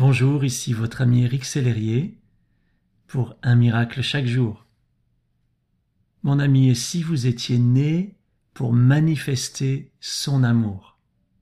Bonjour, ici votre ami Éric Sellerier pour Un miracle chaque jour. Mon ami, et si vous étiez né pour manifester son amour?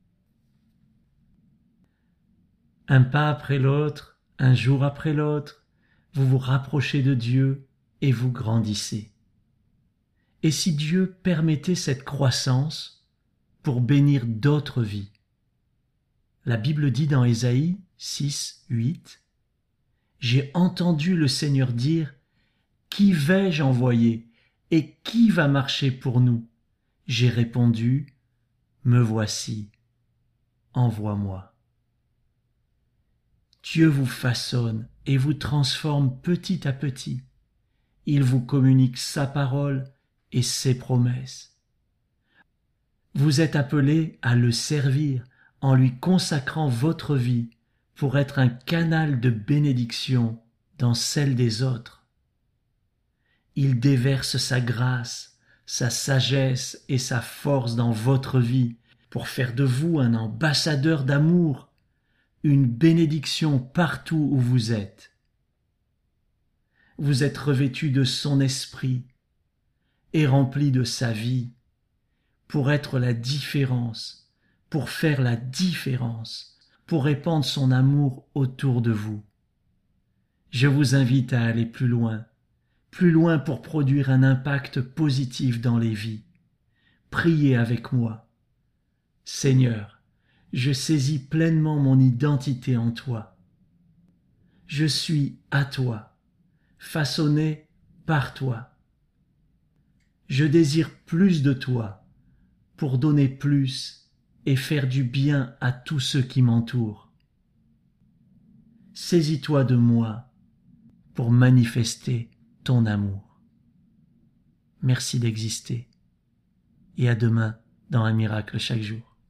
Un pas après l'autre, un jour après l'autre, vous vous rapprochez de Dieu et vous grandissez. Et si Dieu permettait cette croissance pour bénir d'autres vies? La Bible dit dans Ésaïe 6, 8, « J'ai entendu le Seigneur dire, qui vais-je envoyer et qui va marcher pour nous? J'ai répondu, me voici, envoie-moi. » Dieu vous façonne et vous transforme petit à petit. Il vous communique sa parole et ses promesses. Vous êtes appelés à le servir en lui consacrant votre vie pour être un canal de bénédiction dans celle des autres. Il déverse sa grâce, sa sagesse et sa force dans votre vie pour faire de vous un ambassadeur d'amour, une bénédiction partout où vous êtes. Vous êtes revêtus de son esprit et remplis de sa vie pour être la différence, pour faire la différence, pour répandre son amour autour de vous. Je vous invite à aller plus loin pour produire un impact positif dans les vies. Priez avec moi. Seigneur, je saisis pleinement mon identité en toi. Je suis à toi, façonné par toi. Je désire plus de toi pour donner plus et faire du bien à tous ceux qui m'entourent. Saisis-toi de moi pour manifester ton amour. Merci d'exister et à demain dans Un miracle chaque jour.